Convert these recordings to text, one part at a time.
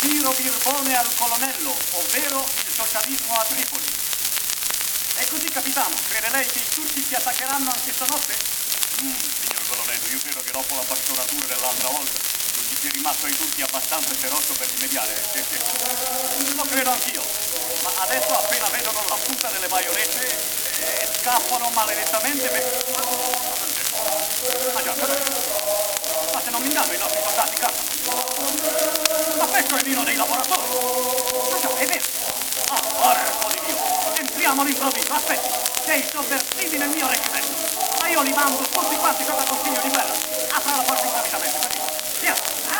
Tiro birbone al colonnello, ovvero il socialismo a Tripoli. E così, capitano, crede lei che i turchi ci attaccheranno anche stanotte? Signor colonnello, io credo che dopo la pastoratura dell'altra volta non ci sia rimasto ai turchi abbastanza feroce per rimediare. Lo credo anch'io. Ma adesso appena vedono la punta delle baionette scappano maledettamente Ah già, ma se non mi inganno i nostri soldati cantano. Ma questo è il vino dei lavoratori. Ma già, è vero. Ah, porco di Dio. Entriamo all'improvviso, aspetti. Sei sovversivi nel mio reggimento. Ma io li mando tutti quanti sopra consiglio di guerra. Apra la porta improvvisamente, così. Via.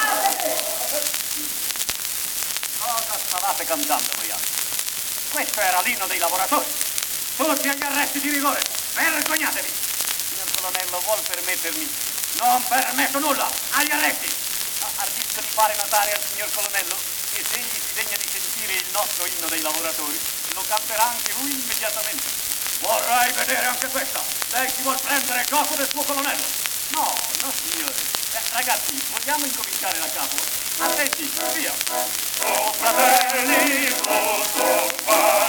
Cosa stavate cantando voi altri? Questo era l'inno dei lavoratori. Tutti agli arresti di rigore. Vergognatevi. Signor colonnello, vuol permettermi? Non permetto nulla. Agli arresti. Ardisco di fare notare al signor colonnello che se egli si degna di sentire il nostro inno dei lavoratori, lo canterà anche lui immediatamente. Vorrei vedere anche questa. Lei si vuol prendere gioco del suo colonnello? No, no signore. Ragazzi, vogliamo incominciare da capo? Attenti, via. Oh fratelli, tutto va.